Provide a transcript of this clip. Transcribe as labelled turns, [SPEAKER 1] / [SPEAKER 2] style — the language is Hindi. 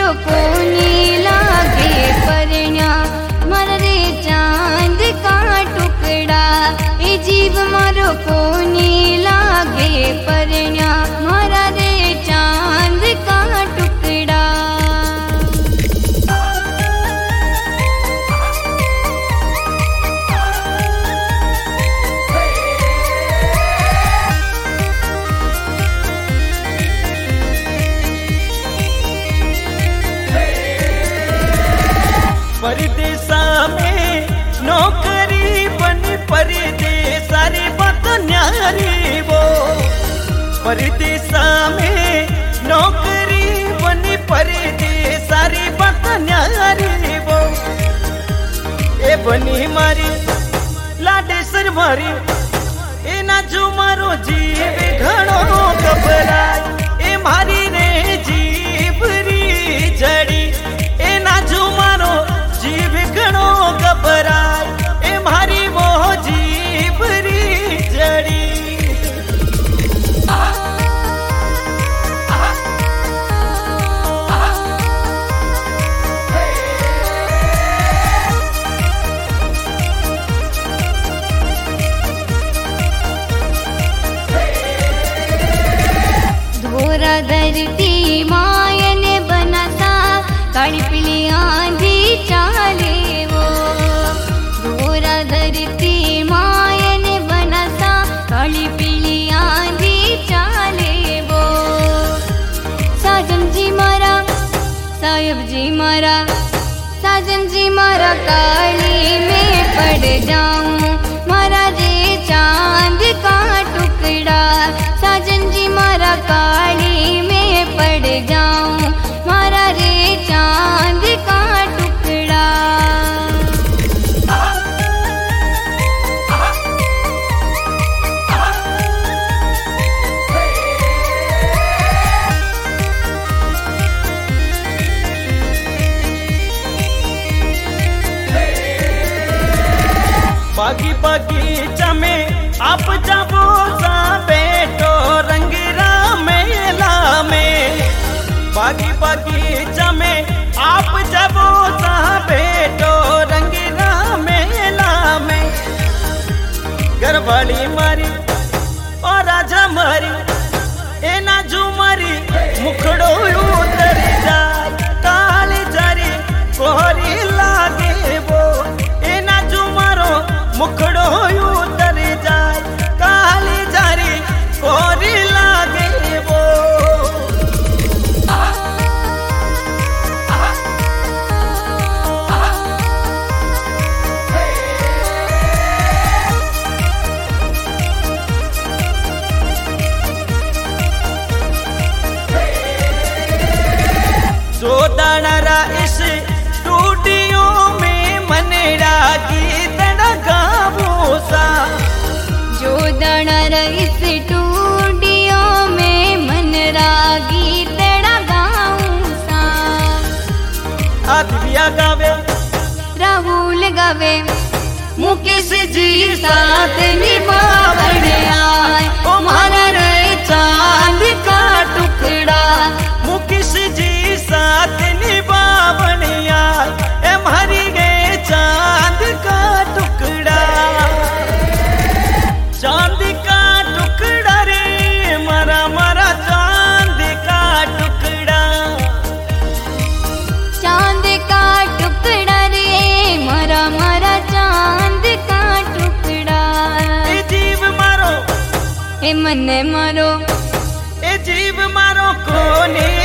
[SPEAKER 1] मारो कोनी लागे परण्या मारा रे चांद का टुकड़ा। ए जीव मारो कोनी लागे परण्या मारा रे चांद का टुकड़ा।
[SPEAKER 2] परदेसा में नौकरी बनी परदेसा रे बात न्यारी वो। परदेसा में नौकरी बनी परदेसा रे बात न्यारी वो। ए बनी मारी लाडेसर मारी ए ना जो मारो जीव घणो घबराय। ए मारी रे जीव री जड़ी ए ना जो मारो जीव घणो घबराय। ए मारी वो जीव री जड़ी।
[SPEAKER 1] धोरा धरती मायन बनसा काली पीली आंधी चाले वो। धोरा धरती मायन बनसा काली पीली आंधी चाले वो। साजन जी मारा साहेब जी मारा साजन जी मारा काली में पड़ जाऊं मारा रे चांद का टुकड़ा। साजन जी मारा काली में पड़ जाऊं मारा रे चांद का टुकड़ा।
[SPEAKER 2] बागी बगीचा में आप जाबो सा बेटो रंगीरा मेला में। बागी बगीचा में आप जाबो सा बेटो रंगीरा मेला में। घरवाली मारी और राजा मारी ए ना झूमरी मुखड़ो उतर जाए। काली जारी कोहरी लागे वो ए ना झूमरो मुखड़ो उतर जाए। काली जारी कोहरी लागे वो। जो दाड़ा इस स्टूडियो में मनड़ा गीत गावो सा।
[SPEAKER 1] जो दाड़ा इस स्टूडियो में मनरा गीत गाऊं सा।
[SPEAKER 2] आदिया गावे
[SPEAKER 1] राहुल गावे मुकेश जी साथ निभावण आए ओ मारा रे चांद का टुकड़ा।
[SPEAKER 2] मुकेश जी साथ निभावण आए ए मारी गे चांद का टुकड़ा। चांद का टुकड़ा रे मारा मारा चांद का टुकड़ा।
[SPEAKER 1] चांद का टुकड़ा रे मारा मारा चांद का टुकड़ा।
[SPEAKER 2] ए जीव मारो
[SPEAKER 1] ए मन मारो
[SPEAKER 2] ए जीव मारो कोने